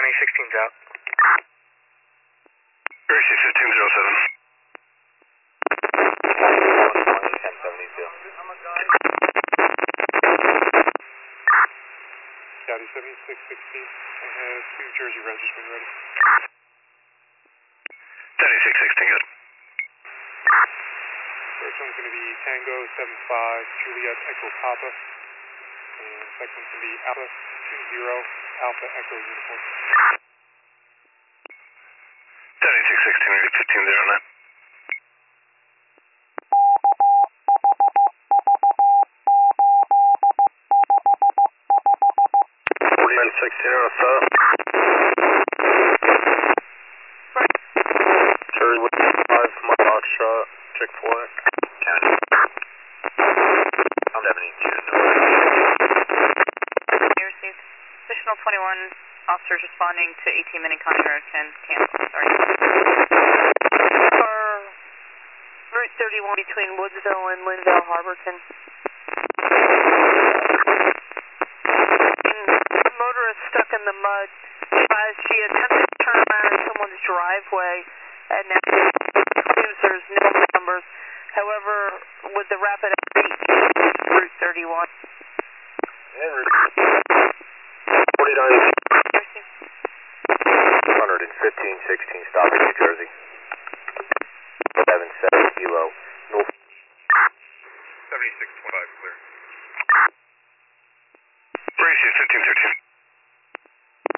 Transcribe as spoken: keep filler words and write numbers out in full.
A sixteen's out. Gracie fifteen zero seven. ten seventy-two. County seventy-six sixteen. I have New Jersey registered ready. seventy-six sixteen, good. First one's going to be Tango seven five Juliet Echo Papa. And second one's going to be Alpha two zero Alpha Echo Uniform. seventy-six sixteen, fifteen zero nine. forty-nine sixteen zero seven. Cherry with five, my Foxtrot, Chick-fil-A. County. seventy-two. You received additional twenty-one officers responding to eighteen Minute County Road ten. Cancel. Sorry. For Route thirty-one between Woodsville and Linville, Harborton. Motorist stuck in the mud. As she attempted to turn around in someone's driveway, and now claims there's no numbers. However, with the rapid outreach, Route thirty-one. And Route forty-nine. one fifteen sixteen, stopping New Jersey.